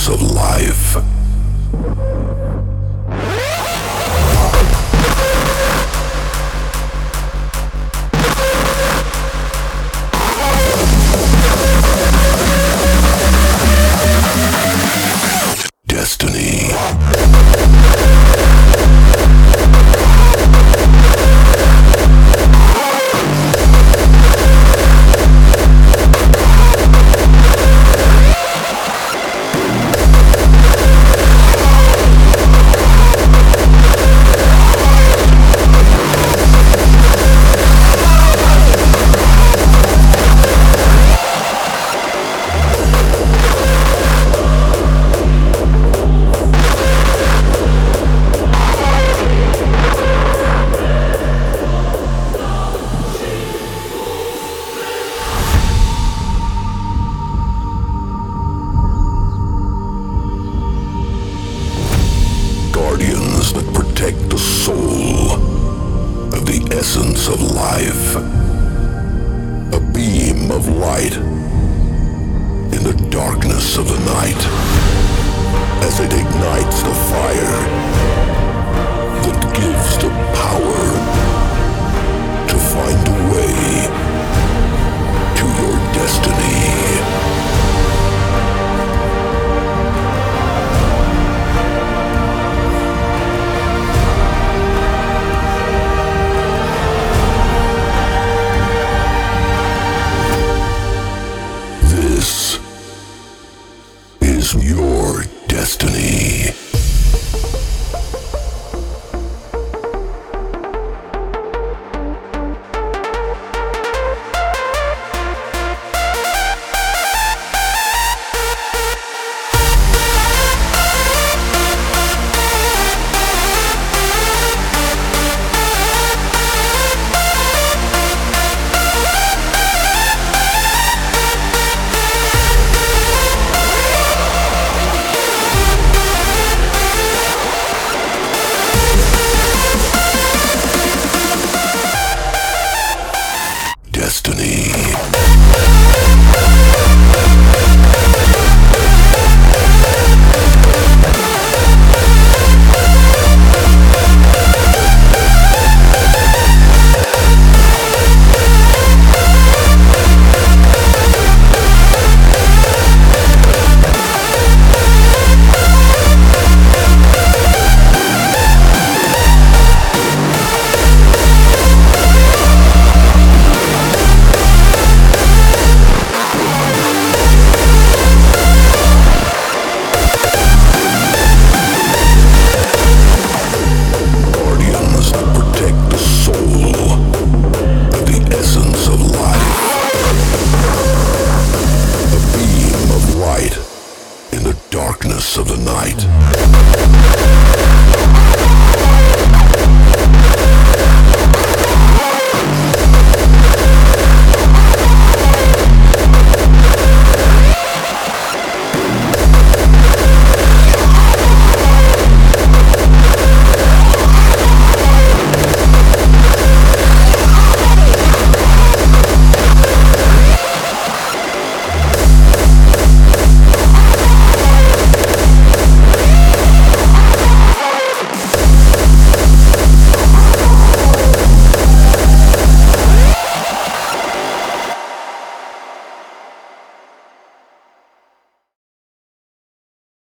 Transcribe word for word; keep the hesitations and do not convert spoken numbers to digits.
essence of life. Destiny. Guardians that protect the soul of the essence of life. A beam of light in the darkness of the night as it ignites the fire that gives the power to find a way to your destiny. This is your destiny. Destiny. Darkness of the night.